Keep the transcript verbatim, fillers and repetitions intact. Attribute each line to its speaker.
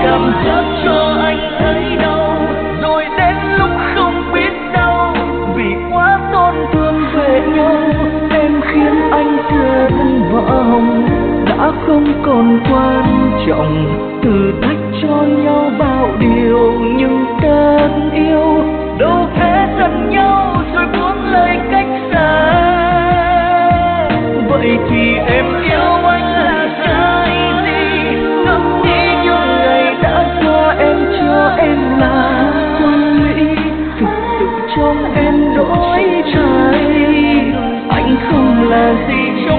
Speaker 1: cảm giác cho anh ấy đâu, rồi đến lúc không biết đâu vì quá tổn thương về nhau nên khiến anh quên vọng đã không còn quan trọng. Thử thách cho nhau bao điều nhưng tất yêu đâu thể giận nhau rồi buông lời cách xa. Vậy thì em yêu anh là cái gì? Ngẫm nghĩ những ngày đã qua em cho em là hoàn mỹ, thực sự trong em đổi thay. Anh không là gì